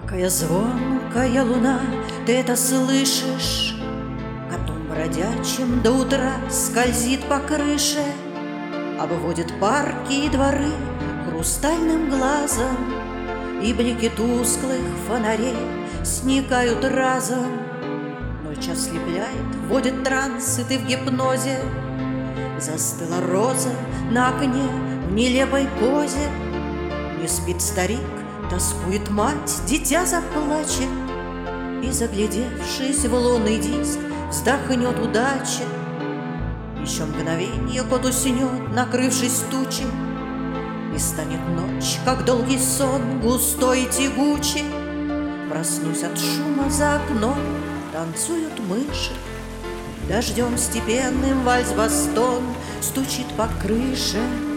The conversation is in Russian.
Какая звонкая луна, ты это слышишь? Котом бродячим до утра скользит по крыше, обводит парки и дворы хрустальным глазом, и блики тусклых фонарей сникают разом. Ночь час слепляет, вводит транс, и ты в гипнозе. Застыла роза на окне в нелепой позе. Не спит старик, тоскует мать, дитя заплачет, и, заглядевшись в лунный диск, вздохнет удача. Еще мгновенье кот уснет, накрывшись тучей, и станет ночь, как долгий сон, густой и тягучий. Проснусь от шума за окном, танцуют мыши, дождем степенным вальс-бастон стучит по крыше.